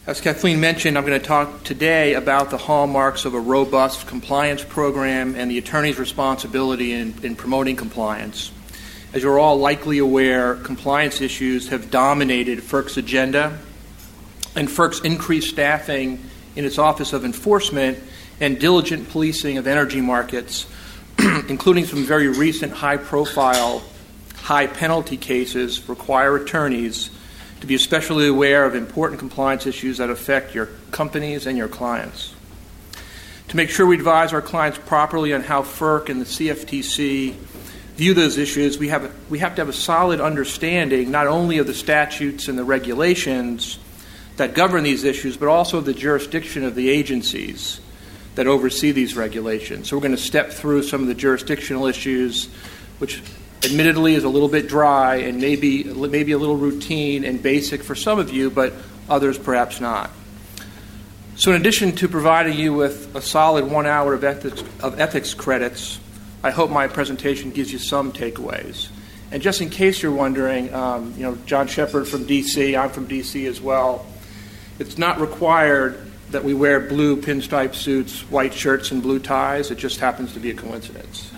As Kathleen mentioned, I'm going to talk today about the hallmarks of a robust compliance program and the attorney's responsibility in promoting compliance. As you're all likely aware, compliance issues have dominated FERC's agenda, and FERC's increased staffing in its Office of Enforcement and diligent policing of energy markets, including some very recent high-profile, high-penalty cases, require attorneys to be especially aware of important compliance issues that affect your companies and your clients. To make sure we advise our clients properly on how FERC and the CFTC view those issues, we have to have a solid understanding not only of the statutes and the regulations that govern these issues, but also the jurisdiction of the agencies that oversee these regulations. So we're going to step through some of the jurisdictional issues, which admittedly is a little bit dry and maybe a little routine and basic for some of you, but others perhaps not. So in addition to providing you with a solid 1 hour of ethics credits, I hope my presentation gives you some takeaways. And just in case you're wondering, John Shepard from D.C., I'm from D.C. as well, it's not required that we wear blue pinstripe suits, white shirts, and blue ties. It just happens to be a coincidence.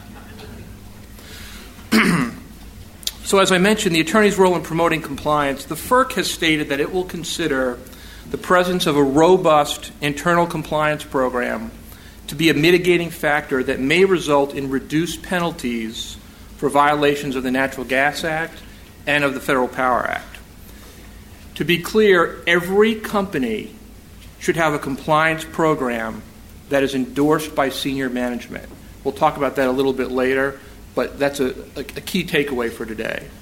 So as I mentioned, the attorney's role in promoting compliance, the FERC has stated that it will consider the presence of a robust internal compliance program to be a mitigating factor that may result in reduced penalties for violations of the Natural Gas Act and of the Federal Power Act. To be clear, every company should have a compliance program that is endorsed by senior management. We'll talk about that a little bit later, but that's a key takeaway for today.